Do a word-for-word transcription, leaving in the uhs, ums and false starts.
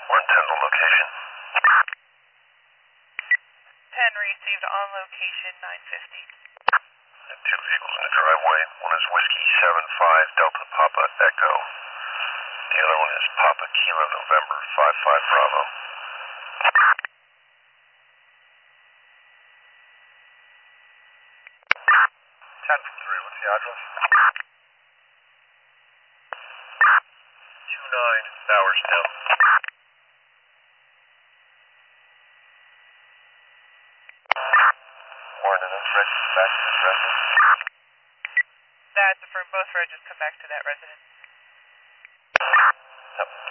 One ten the location. ten received on location, nine fifty. And two vehicles in the driveway. One is Whiskey seven five Delta Papa Echo. The other one is Papa Kilo November five five Bravo. ten from three, what's the address? two nine Bowers Town. Warren, and then register back to this residence. That's affirmed. Both regs come back to that residence. Yep.